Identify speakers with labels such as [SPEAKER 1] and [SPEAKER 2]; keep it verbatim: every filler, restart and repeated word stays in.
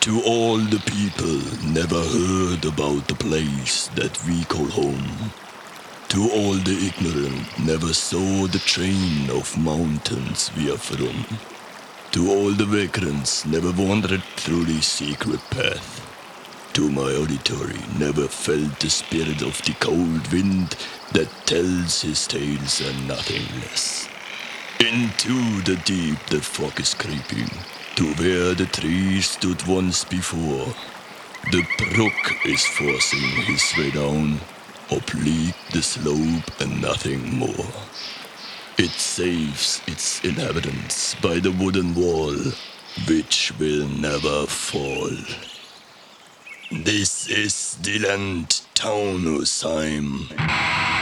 [SPEAKER 1] To all the people never heard about the place that we call home. To all the ignorant never saw the train of mountains we are from. To all the vagrants never wandered through the secret path. To my auditory never felt the spirit of the cold wind that tells his tales and nothing less. Into the deep that fog is creeping, to where the tree stood once before. The brook is forcing his way down, oblique the slope and nothing more. It saves its inhabitants by the wooden wall, which will never fall. This is the land Taunusheim.